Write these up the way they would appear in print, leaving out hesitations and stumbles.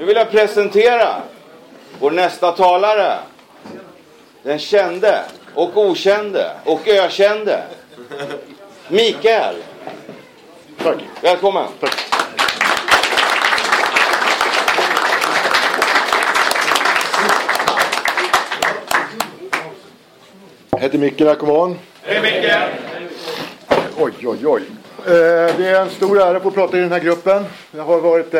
Nu vill jag presentera vår nästa talare. Den kände och okände och ökände Mikael. Tack. Välkommen. Tack. Jag heter Micke, narkoman. Hej Mikael. Oj. Det är en stor ära att få prata i den här gruppen. Jag har varit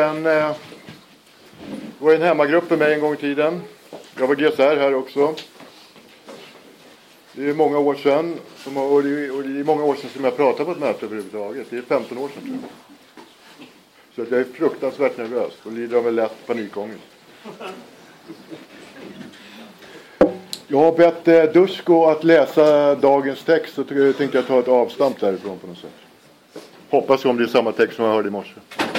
en hemmagrupp för mig en gång i tiden. Jag var GSR här också. Det är många år sedan. Och det är många år sedan som jag pratade på ett möte överhuvudtaget. Det är 15 år sedan tror jag. Så att jag är fruktansvärt nervös och lider av en lätt panikångest. Jag har bett Dusko att läsa dagens text, så tänkte jag ta ett avstamp därifrån på något sätt. Hoppas om det är samma text som jag hörde i morse.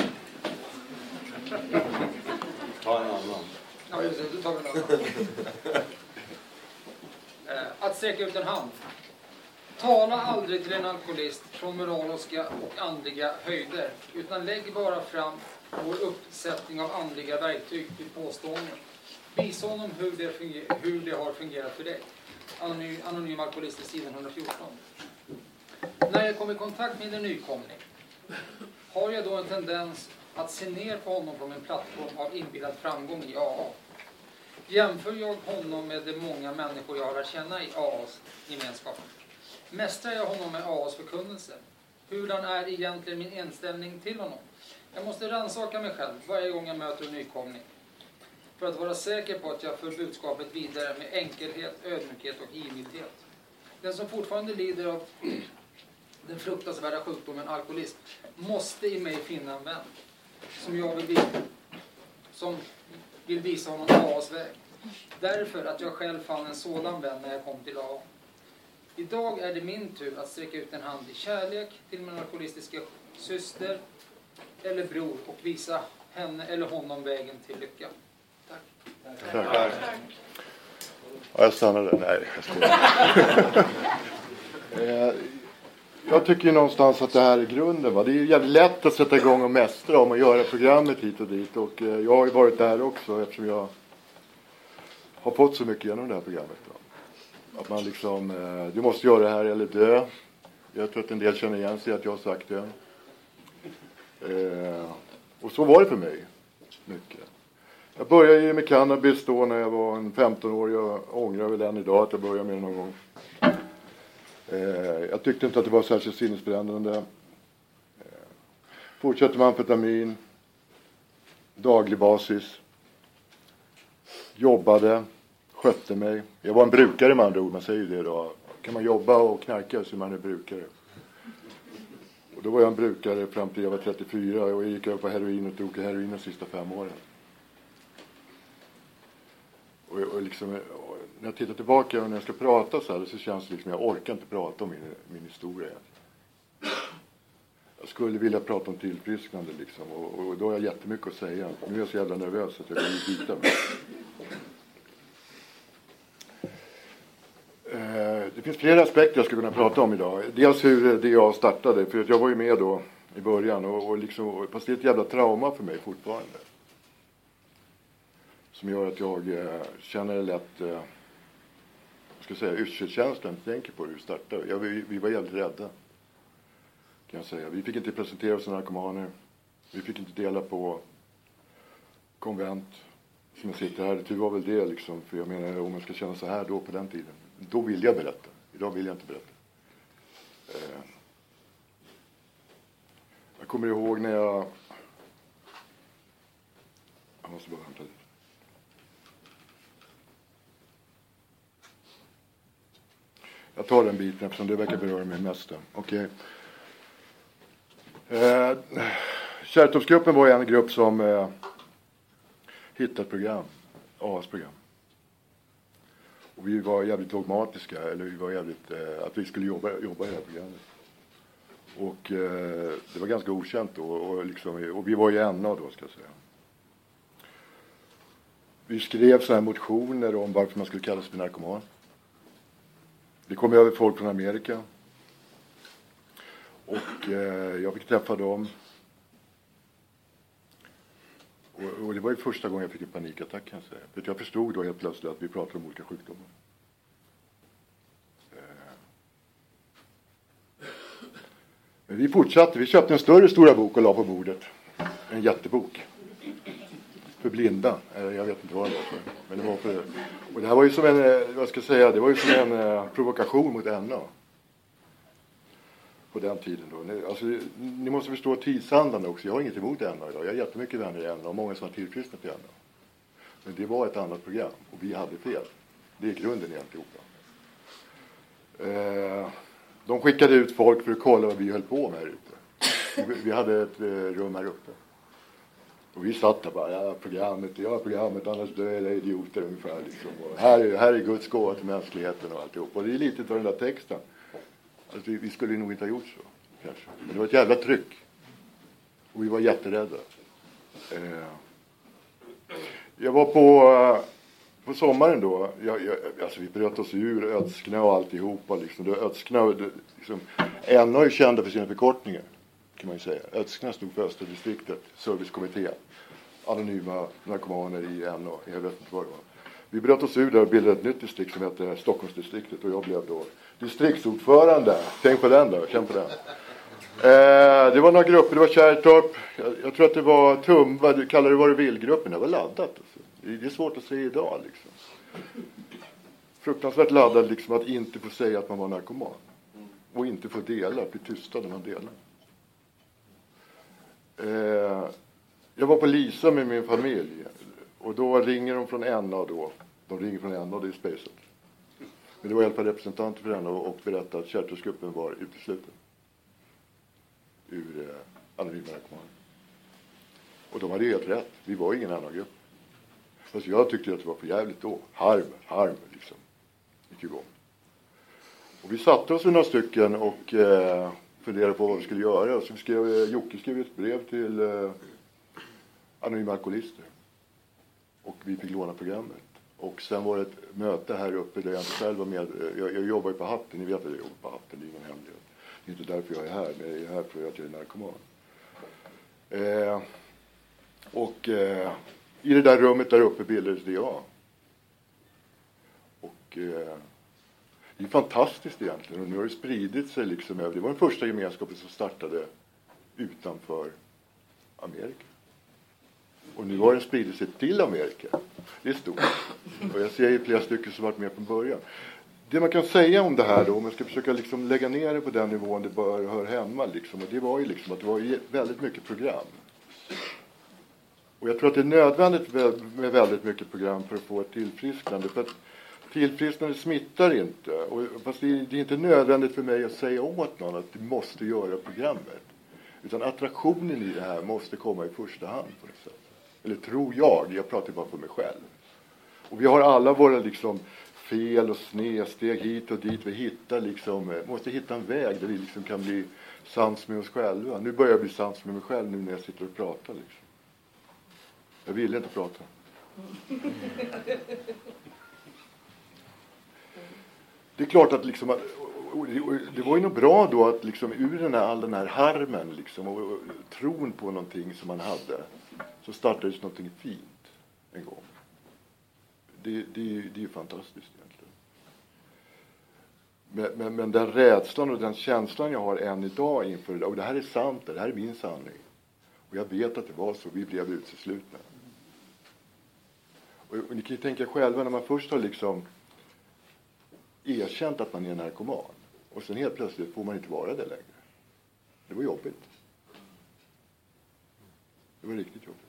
Ta en annan. Ja, just det. Du tar en annan. Att sträcka ut en hand. Tala aldrig till en alkoholist från moraliska och andliga höjder, utan lägg bara fram vår uppsättning av andliga verktyg till påståenden. Visa honom hur det har fungerat för dig. Anonym alkoholist i sidan 114. När jag kommer i kontakt med en nykomling har jag då en tendens att se ner på honom från en plattform av inbillad framgång i AA. Jämför jag honom med de många människor jag har lärt känna i AAs gemenskap. Mästrar jag honom med AAs förkunnelse? Hurdan är egentligen min inställning till honom? Jag måste rannsaka mig själv varje gång jag möter en nykomling. För att vara säker på att jag för budskapet vidare med enkelhet, ödmjukhet och givmildhet. Den som fortfarande lider av den fruktansvärda sjukdomen alkoholism måste i mig finna en vän som vill visa honom AAs väg. Därför att jag själv fann en sådan vän när jag kom till AA. Idag är det min tur att sträcka ut en hand i kärlek till min alkoholistiska syster eller bror och visa henne eller honom vägen till lycka. Tack. Ja, jag stannar där. Nej, jag skojar. Jag tycker ju någonstans att det här är grunden. Va? Det är jävligt lätt att sätta igång och mästra om och göra programmet hit och dit. Och jag har ju varit där också eftersom jag har fått så mycket genom det här programmet. Va? Att man liksom, du måste göra det här eller dö. Jag tror att en del känner igen sig att jag har sagt det. Och så var det för mig. Mycket. Jag började ju med cannabis då när jag var en 15 år. Jag ångrar väl än idag att jag började med det någon gång. Jag tyckte inte att det var särskilt sinnesbrännande. Fortsatte med amfetamin. Daglig basis. Jobbade. Skötte mig. Jag var en brukare med andra ord. Man säger ju det då. Kan man jobba och knarka så är man en brukare. Och då var jag en brukare fram till jag var 34. Och jag gick över på heroin och tog heroin de sista 5 åren. Och liksom, när jag tittar tillbaka och när jag ska prata så här så känns det liksom jag orkar inte prata om min historia. Jag skulle vilja prata om tillfrisknande liksom och då har jag jättemycket att säga. Nu är jag så jävla nervös att jag vill byta mig. Det finns flera aspekter jag skulle kunna prata om idag. Dels hur det jag startade, för jag var ju med då i början och liksom, fast det är ett jävla trauma för mig fortfarande. Som gör att jag känner det lätt, yrselkänslan, tänker på hur det startade. Vi var jävligt rädda, kan jag säga. Vi fick inte presentera oss som narkomaner. Vi fick inte dela på konvent som jag sitter här. Det var väl det liksom, för jag menar om man ska känna så här då på den tiden. Då vill jag berätta. Idag vill jag inte berätta. Jag kommer ihåg när jag måste bara vänta lite. Jag tar den biten eftersom det verkar beröra mig mest. Okej. Kärrtorpsgruppen var en grupp som hittade ett program. AAs program. Och vi var jävligt dogmatiska. Eller vi var jävligt att vi skulle jobba i det här programmet. Och det var ganska okänt då. Och vi var ju NA då, ska jag säga. Vi skrev så här motioner om varför man skulle kalla sig för narkoman. Det kom över folk från Amerika. Och jag fick träffa dem. Och det var ju första gången jag fick en panikattack, kan jag säga. För jag förstod då helt plötsligt att vi pratade om olika sjukdomar. Men vi fortsatte. Vi köpte en stora bok och la på bordet. En jättebok. För blinda. Jag vet inte vad det var för. Men det var för. Och det här var ju som en, vad ska jag säga, det var ju som en provokation mot NA. På den tiden då. Alltså, ni måste förstå tidsandan också. Jag har inget emot NA idag. Jag har jättemycket vänner i NA och många som har tillfrisknat i NA. Men det var ett annat program och vi hade fel. Det är grunden i alltihopa. De skickade ut folk för att kolla vad vi höll på med här ute. Vi hade ett rum här uppe. Och vi satt där bara, ja programmet, annars dör alla idioter ungefär. Liksom. Och här är Guds gåva till mänskligheten och alltihop. Och det är lite av den där texten. Alltså, vi skulle nog inte ha gjort så, kanske. Men det var ett jävla tryck. Och vi var jätterädda. Jag var på sommaren då. Alltså vi bröt oss ur Ötskna och alltihopa. Liksom. Ötskna, liksom, NA är ju kända för sina förkortningar, kan man ju säga. Ötskna stod för Östra distriktet, servicekommittén. Anonyma narkomaner i NA. Jag vet inte vad det var. Vi bröt oss ur där och bildade ett nytt distrikt som heter Stockholmsdistriktet. Och jag blev då distriktsordförande. Tänk på den då, känn på den. Det var några grupper, det var Kärrtorp. Jag tror att det var Tumba, du kallar det vad du vill-gruppen. Det var laddat. Alltså. Det är svårt att se idag liksom. Fruktansvärt laddad liksom att inte få säga att man var narkoman. Och inte få dela, bli tystad när man delar. Jag var på Lisa med min familj. Och då ringer de från NA då. De ringer från NA, det är spacet. Men det var i alla fall representanter för NA och berättade att Kärrtorpsgruppen var utesluten. Ur anonyma narkomaner. Och de hade helt rätt. Vi var ingen annan grupp. Fast jag tyckte att det var för jävligt då. Harm liksom. Gick igång. Och vi satte oss några stycken och funderade på vad vi skulle göra. Och så Jocke skrev ett brev till anonyma alkoholister. Och vi fick låna programmet. Och sen var det ett möte här uppe där jag inte själv var med. Jag jobbar ju på Hatten. Ni vet att jag jobbar på Hatten. Det är ingen hemlighet. Det är inte därför jag är här. Men jag är här för att jag är narkoman. I det där rummet där uppe bildades det jag. Och det är fantastiskt egentligen. Och nu har det spridit sig liksom. Det var den första gemenskapen som startade utanför Amerika. Och nu har den spridit sig till Amerika. Det är stort. Och jag ser ju flera stycken som varit med från början. Det man kan säga om det här då, om man ska försöka liksom lägga ner det på den nivån det bör hör hemma liksom. Och det var ju liksom att det var väldigt mycket program. Och jag tror att det är nödvändigt med väldigt mycket program för att få ett tillfrisknande. För att tillfrisknande smittar inte. Och fast det är inte nödvändigt för mig att säga åt någon att du måste göra programmet. Utan attraktionen i det här måste komma i första hand på något sätt. Eller tror jag pratar bara för mig själv. Och vi har alla våra liksom fel och snedsteg hit och dit. Vi hittar liksom, måste hitta en väg där vi liksom kan bli sams med oss själva. Nu börjar jag bli sams med mig själv nu när jag sitter och pratar liksom. Jag ville inte prata. Det är klart att liksom, det var ju nog bra då att liksom ur all den här harmen liksom, och tron på någonting som man hade, så startades någonting fint en gång. Det är ju fantastiskt egentligen. Men den rädslan och den känslan jag har än idag inför det, och det här är sant, det här är min sanning. Och jag vet att det var så, vi blev uteslutna. Och ni kan ju tänka själva när man först har liksom erkänt att man är narkoman. Och sen helt plötsligt får man inte vara det längre. Det var jobbigt. Det var riktigt jobbigt.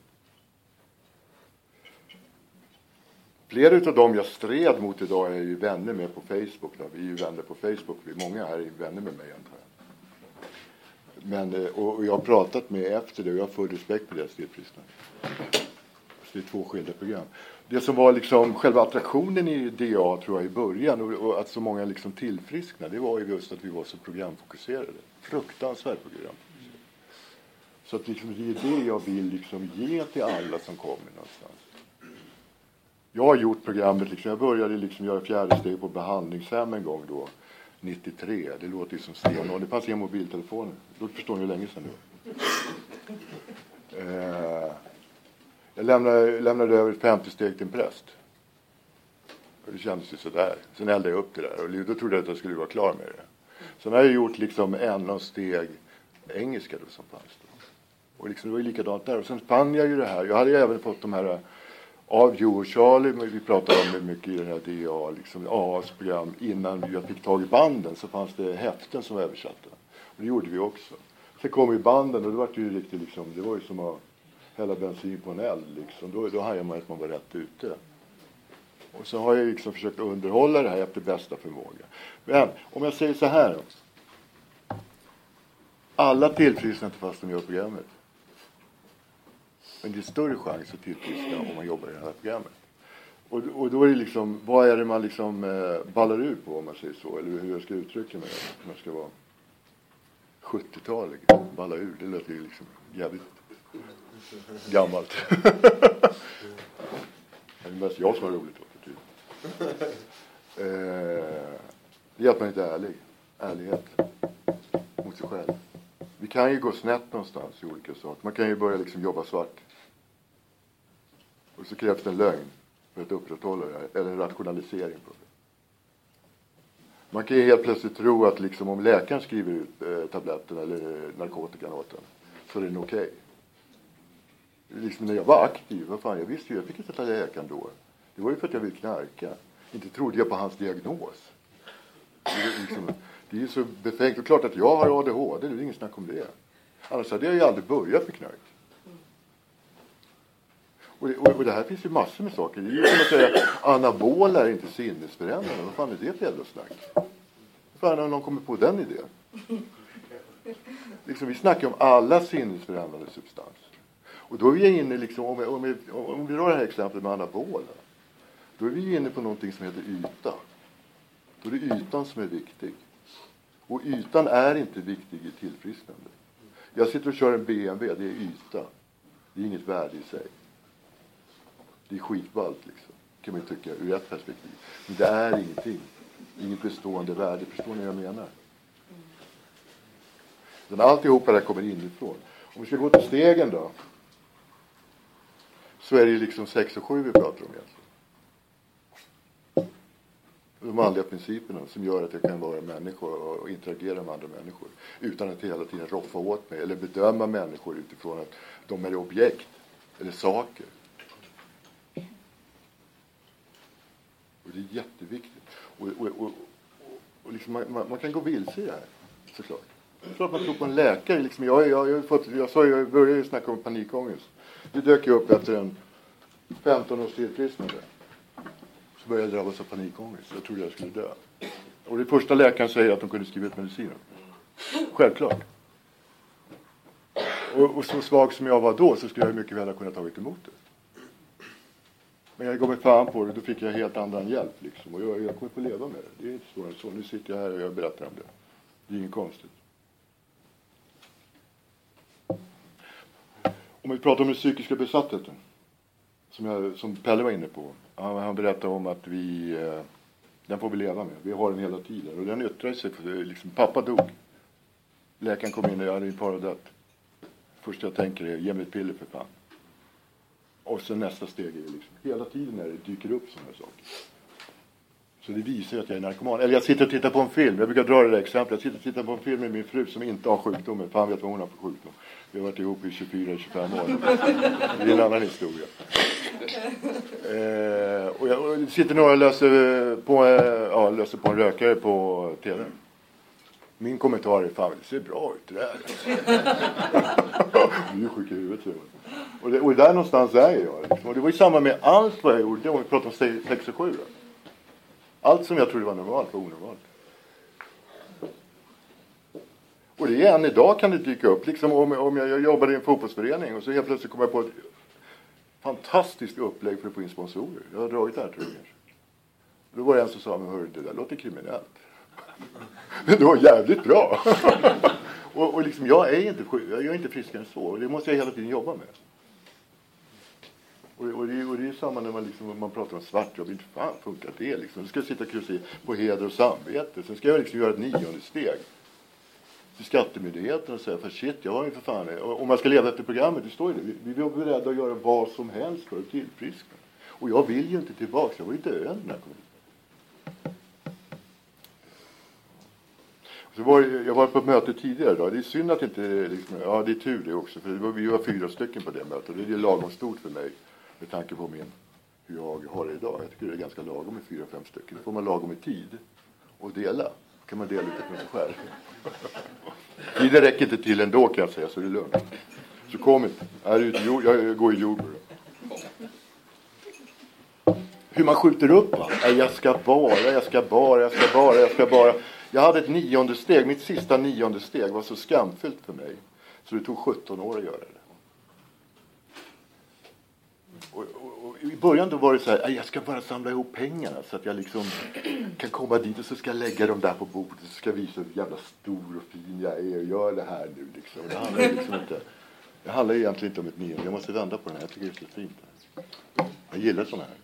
Flera av dem jag stred mot idag är ju vänner med på Facebook. Vi är ju vänner på Facebook. Många här är vänner med mig antar jag. Men, och jag har pratat med efter det och jag har full respekt för deras tillfrisknande. Det är 2 skilda program. Det som var liksom själva attraktionen i DA tror jag i början och att så många liksom tillfrisknade, det var ju just att vi var så programfokuserade. Fruktansvärt programfokuserade. Så att liksom det är det jag vill liksom ge till alla som kommer någonstans. Jag har gjort programmet, liksom, jag började liksom göra 4:e steg på behandlingshem en gång då, 93. Det låter ju som stenår. Det fanns inga mobiltelefoner. Då förstår ni hur länge sedan nu. Jag lämnade över 50 steg till en präst. Och det kändes ju sådär. Sen eldade jag upp det där. Och då trodde jag att jag skulle vara klar med det. Sen har jag gjort liksom en steg engelska då som fanns då. Och liksom det var ju likadant där. Och sen fann jag ju det här. Jag hade ju även fått de här av Joe och Charlie. Vi pratade om det mycket i den här DA. Liksom AAs program. Innan jag fick tag i banden så fanns det häften som var översatta. Och det gjorde vi också. Sen kom ju banden och det var ju riktigt liksom. Det var ju som att hälla bensin på en eld liksom. Då hajade man att man var rätt ute. Och så har jag liksom försökt underhålla det här efter bästa förmåga. Men om jag säger så här då. Alla tillfrisknar inte fast de gör programmet. Men det är större chans att tillfriskna om man jobbar i det här programmet. Och då är det liksom, vad är det man liksom ballar ur på om man säger så? Eller hur jag ska uttrycka mig om jag ska vara 70-tal. Balla ur, det låter ju liksom jävligt gammalt. Det är mest jag som har roligt åt det. Det är att man inte är ärlig. Ärlighet mot sig själv. Vi kan ju gå snett någonstans i olika saker. Man kan ju börja liksom jobba svart. Och så krävs det en lögn för att upprätthålla det här. Eller en rationalisering på det. Man kan ju helt plötsligt tro att liksom om läkaren skriver ut tabletten eller narkotikan åt den så är det okej. Liksom när jag var aktiv, vad fan, jag visste ju, jag fick inte ta läkaren då. Det var ju för att jag ville knarka. Inte trodde jag på hans diagnos. Det är ju så befängt. Och klart att jag har ADHD, det är ingen snack om det. Annars hade jag ju aldrig börjat med knark. Och det här finns ju massor med saker. Det är ju som att säga, anabola är inte sinnesförändrande. Vad fan är det för jävla snack? Vad fan har någon kommit på den idén? Liksom, vi snackar om alla sinnesförändrande substanser. Och då är vi inne, liksom, om vi drar det här exemplet med anabola. Då är vi inne på någonting som heter yta. Då är det ytan som är viktig. Och ytan är inte viktig i tillfrisknande. Jag sitter och kör en BMW, det är yta. Det är inget värde i sig. Det är skitballt liksom, kan man ju tycka ur ett perspektiv. Men det är ingenting. Inget bestående värde. Förstår ni vad jag menar? Men alltihopa där kommer inifrån. Om vi ska gå till stegen då. Så är det ju liksom 6 och 7 vi pratar om egentligen. De manliga principerna som gör att jag kan vara människa och interagera med andra människor. Utan att hela tiden roffa åt mig. Eller bedöma människor utifrån att de är objekt. Eller saker. Och det är jätteviktigt. Och liksom man kan gå vilse i det här. Såklart. Jag tror att man tror på en läkare. Liksom, jag började ju snacka om panikångest. Det dök ju upp efter en 15 års tillfrisknande. Så började jag drabbas av panikångest. Jag trodde jag skulle dö. Och det första läkaren säger att de kunde skriva ut mediciner. Självklart. Och så svag som jag var då så skulle jag mycket väl ha kunnat tagit emot det. Men jag gav mig fan på det. Då fick jag helt annan hjälp liksom. Och jag kommer få leva med det. Det är inte svårare så. Nu sitter jag här och jag berättar om det. Det är inget konstigt. Om vi pratar om den psykiska besattheten. Som Pelle var inne på. Han berättade om att den får vi leva med. Vi har den hela tiden. Och den yttrar sig för liksom, pappa dog. Läkaren kom in och jag hade en paradött. Först jag tänker är, ge mig ett piller för fan. Och sen nästa steg är liksom, hela tiden när det dyker upp sådana här saker. Så det visar att jag är narkoman. Eller jag sitter och tittar på en film. Jag brukar dra det där exemplet. Jag sitter och tittar på en film med min fru som inte har sjukdomen. Fan vet vad hon har för sjukdom. Vi har varit ihop i 24-25 år. Det är en annan historia. Och jag sitter nog och löser på en rökare på tv. Min kommentar är, fan det ser bra ut det där. Du är sjuk i huvudet. Och där någonstans är jag. Liksom. Och det var ju samma med allt vad jag gjorde. Om vi pratar om 6 och 7. Allt som jag trodde var normalt var onormalt. Och det är än idag kan det dyka upp. Liksom om jag jobbade i en fotbollsförening och så helt plötsligt kom jag på ett fantastiskt upplägg för att få in sponsorer. Jag har dragit det här tror jag. Då var det en som sa, men hörru, det där låter kriminellt. Men det var jävligt bra. och liksom, jag är inte friskare än så. Och det måste jag hela tiden jobba med. Och det är samma när man pratar om svartjobb. Inte fan funkar det liksom. Då ska jag sitta och kryssa på heder och samvete. Sen ska jag liksom göra ett 9:e steg. till skattemyndigheten och säga för shit, jag har ju för fan, om man ska leva efter programmet, det står ju det, vi var beredda att göra vad som helst för att tillfriskna. Och jag vill ju inte tillbaka, jag var ju döende när jag kom hit. Jag var på ett möte tidigare idag. Det är synd att inte, liksom, ja det är tur det också, för vi var 4 stycken på det mötet. Det är lagom stort för mig med tanke på hur jag har det idag. Jag tycker det är ganska lagom med 4-5 stycken. Då får man lagom med tid och dela. Kan man dela lite med sig själv. Tiden räcker inte till ändå kan jag säga, så det är lugnt. Så kom inte. Jag går i jord. Hur man skjuter upp va? Jag ska bara. Jag hade ett 9:e steg. Mitt sista 9:e steg var så skamfyllt för mig. Så det tog 17 år att göra det. Och i början då var det så här. Jag ska bara samla ihop pengarna. Så att jag liksom kan komma dit och så ska jag lägga dem där på bordet. Så ska jag visa hur jävla stor och fin jag är. Och gör det här nu liksom. Det handlar liksom inte. Det handlar egentligen inte om ett 9:e. Jag måste vända på den här. Jag tycker det är så fint. Jag gillar sådana här.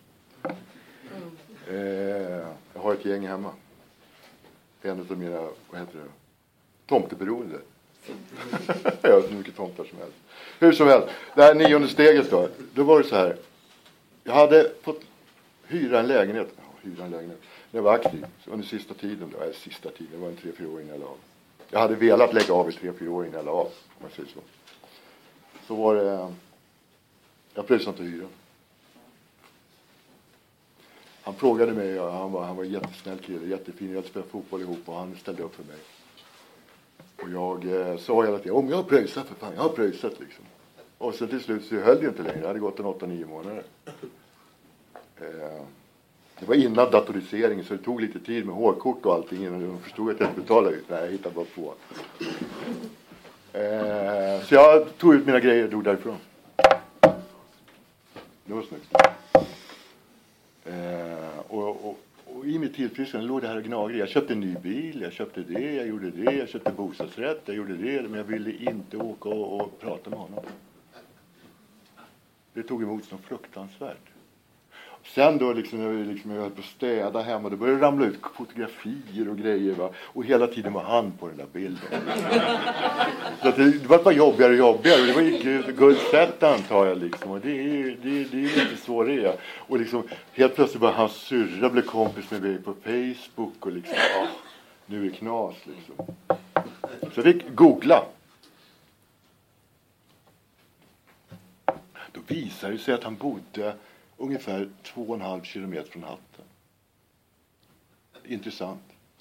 Jag har ett gäng hemma. En av mina, vad heter det? Tomteberoende. Jag har så mycket tomtar som helst. Hur som helst. Det här 9:e steget då var det så här. Jag hade fått hyra en lägenhet. När jag var aktiv. Så under sista tiden då. Det var en 3-4 år innan jag la av. Jag hade velat lägga av i 3-4 år innan jag la av. Om man säger så. Så var det. Jag pröjsade inte hyran. Han frågade mig, han var en jättesnäll kille, jättefin, jag hade spelat fotboll ihop och han ställde upp för mig. Och jag sa hela tiden, jag har pröjsat för fan, jag har pröjsat liksom. Och sen till slut så höll det inte längre, det hade gått en 8-9 månader. Det var innan datoriseringen så det tog lite tid med hårkort och allting innan de förstod att jag inte betalade ut. Nej, jag hittade bara på. Så jag tog ut mina grejer och drog därifrån. Det var snyggt. Och i mitt tillfrisknande låg det här och gnagade. Jag köpte en ny bil, jag köpte det, jag gjorde det, jag köpte bostadsrätt, jag gjorde det, men jag ville inte åka och prata med honom. Det tog emot som fruktansvärt. Sen då liksom, när jag höll på att städa hemma, då började det ramla ut fotografier och grejer va. Och hela tiden var han på den där bilden. Så att det var bara jobbigare och jobbigare. Och det var ju guldsätt antar jag liksom. Och det är inte så det är. Och liksom helt plötsligt bara hans syrra blev kompis med mig på Facebook. Och liksom, nu är det knas liksom. Så jag fick googla. Då visade det sig att han bodde ungefär 2,5 kilometer från Hatten. Intressant.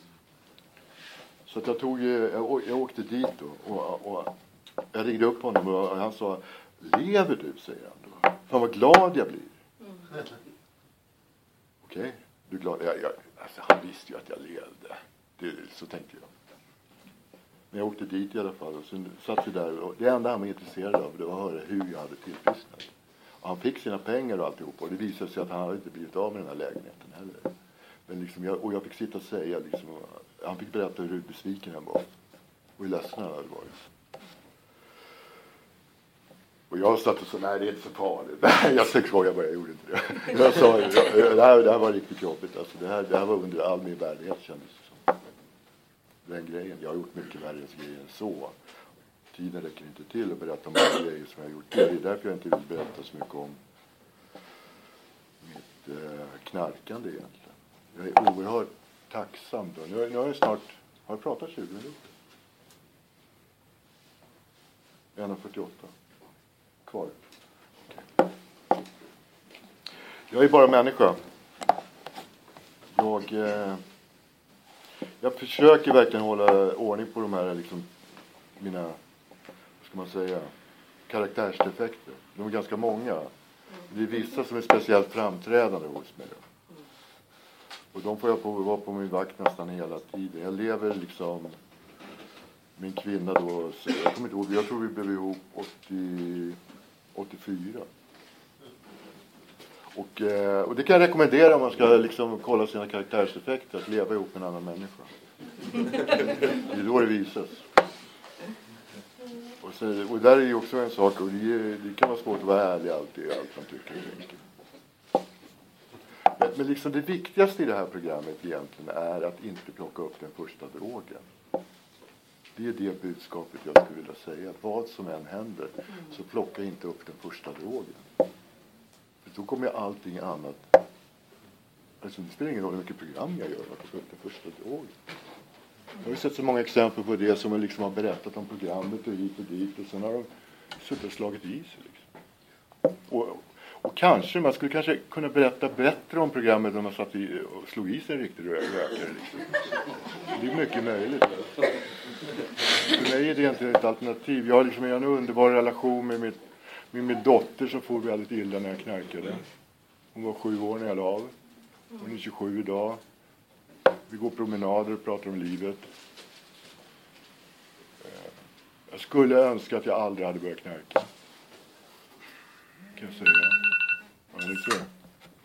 Så att jag åkte dit då, och jag ringde upp honom och han sa, lever du, säger han då. Fan vad glad jag blir. Okej, du är glad? Alltså, han visste ju att jag levde. Så tänkte jag. Men jag åkte dit i alla fall och sen satt vi där och det enda han var intresserad av det var att höra hur jag hade tillfrisknat. Och han fick sina pengar och alltihop. Och det visade sig att han hade inte blivit av med den här lägenheten heller. Men liksom jag fick sitta och säga liksom. Han fick berätta hur besviken han var. Och hur ledsen han hade varit. Och jag satt och sa, nej det är inte så farligt. Nej, jag skojar bara, jag gjorde inte det. Jag sa, det här var riktigt jobbigt. Alltså, det här var under all min värdighet kändes det som. Den grejen. Jag har gjort mycket värre grejer än så. Tiden räcker inte till att berätta om alla grejer som jag har gjort. Det är därför jag inte vill berätta så mycket om mitt knarkande egentligen. Jag är oerhört tacksam då. Nu har jag snart, har jag pratat 20 minuter? 1:48 kvar. Okay. Jag är bara människa. Jag försöker verkligen hålla ordning på de här liksom, mina, vad ska man säga, karaktärsdefekter. De är ganska många. Det är vissa som är speciellt framträdande hos mig. Och de får jag vara på min vakt nästan hela tiden. Jag lever liksom, min kvinna då, jag kommer inte ihåg, jag tror vi blev ihop 84. Och det kan jag rekommendera om man ska liksom kolla sina karaktärseffekter, att leva ihop med en annan människa. Det är då det visas. Och där är ju också en sak, och det kan vara svårt att vara ärlig alltid i allt man tycker och tänker. Men liksom det viktigaste i det här programmet egentligen är att inte plocka upp den första drogen. Det är det budskapet jag skulle vilja säga. Vad som än händer, så plocka inte upp den första drogen. För då kommer allting annat. Alltså, det spelar ingen roll hur mycket program jag gör att plocka upp den första drogen. Jag har sett så många exempel på det som liksom har berättat om programmet och hit och dit. Och sen har de suttit och slagit i sig. Liksom. Och kanske, man skulle kanske kunna berätta bättre om programmet när man satt i och slog i sig en riktig rökare. Liksom. Det är mycket möjligt. För mig är det inte ett alternativ. Jag har liksom en underbar relation med min dotter som får väldigt illa när jag knarkade. Hon var 7 år när jag la av. Hon är 27 idag. Vi går promenader och pratar om livet. Jag skulle önska att jag aldrig hade börjat knarka. Kan jag säga. Ja, det är så.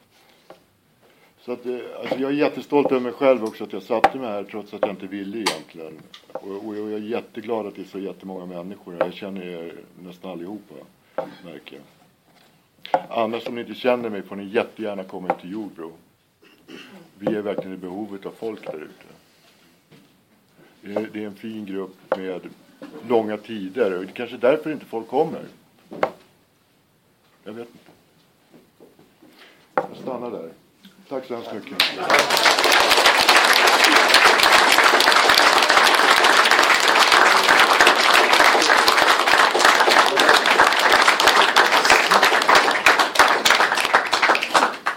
Så att, alltså jag är jättestolt över mig själv också att jag satte mig här trots att jag inte ville egentligen. Och jag är jätteglad att det är så jättemånga människor. Jag känner er nästan allihopa, märker jag. Annars om ni inte känner mig får ni jättegärna komma in till Jordbro. Vi är verkligen i behovet av folk där ute. Det är en fin grupp med långa tider. Och det är kanske därför inte folk kommer. Jag vet inte. Jag stannar där. Tack så hemskt mycket.